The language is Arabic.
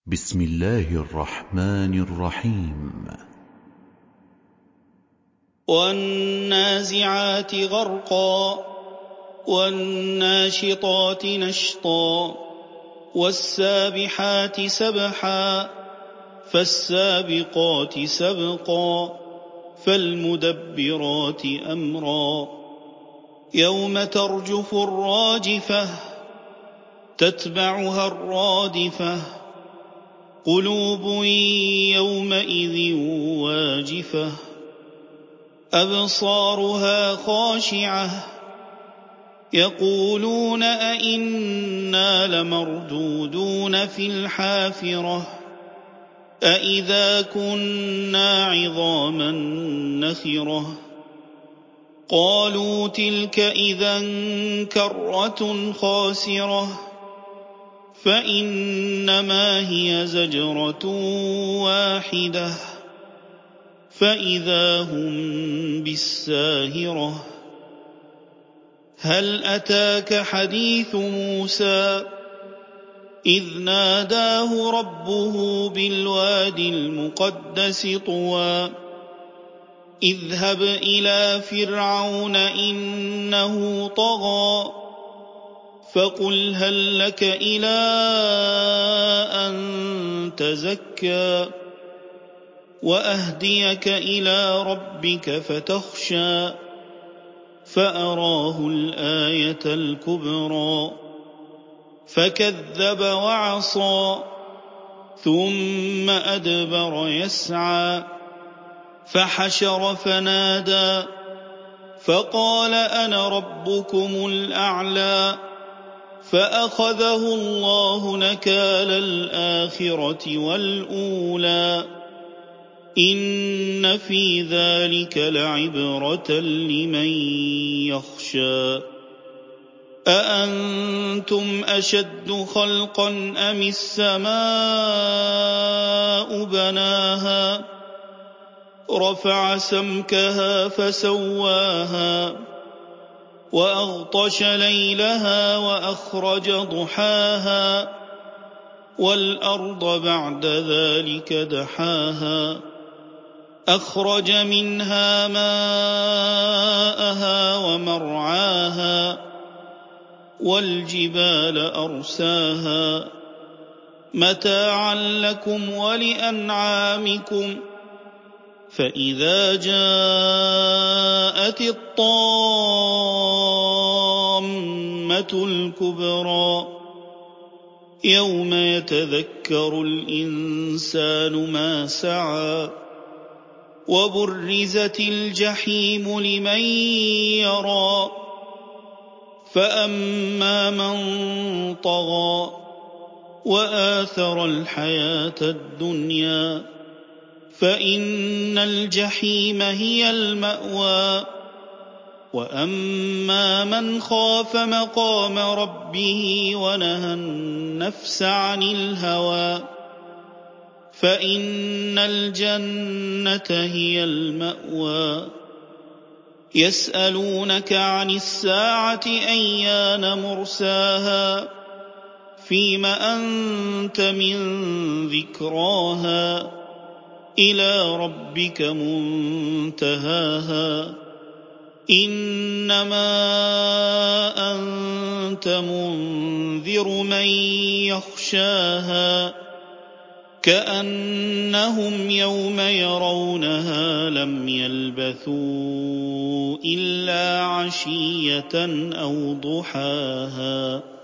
بسم الله الرحمن الرحيم. والنازعات غرقا والناشطات نشطا والسابحات سبحا فالسابقات سبقا فالمدبرات أمرا يوم ترجف الراجفة تتبعها الرادفة قلوب يومئذ واجفة أبصارها خاشعة يقولون أئنا لمردودون في الحافرة أئذا كنا عظاما نخرة قالوا تلك إذا كرة خاسرة فإنما هي زجرة واحدة فإذا هم بالساهرة هل أتاك حديث موسى إذ ناداه ربه بالوادي المقدس طوى اذهب إلى فرعون إنه طغى فقل هل لك إلى أن تزكى وأهديك إلى ربك فتخشى فأراه الآية الكبرى فكذب وعصى ثم أدبر يسعى فحشر فنادى فقال أنا ربكم الأعلى فأخذه الله نكال الآخرة والأولى إن في ذلك لعبرة لمن يخشى أأنتم أشد خلقا أم السماء بناها رفع سمكها فسواها وأغطش ليلها وأخرج ضحاها والأرض بعد ذلك دحاها أخرج منها ماءها ومرعاها والجبال أرساها متاعا لكم ولأنعامكم فإذا جاءت الطامة الكبرى يوم يتذكر الإنسان ما سعى وبرزت الجحيم لمن يرى فأما من طغى وآثر الحياة الدنيا فإن الجحيم هي المأوى وأما من خاف مقام ربه ونهى النفس عن الهوى فإن الجنة هي المأوى يسألونك عن الساعة أيان مرساها فيم أنت من ذكراها إلى ربك منتهاها إنما أنت منذر من يخشاها كأنهم يوم يرونها لم يلبثوا إلا عشية أو ضحاها.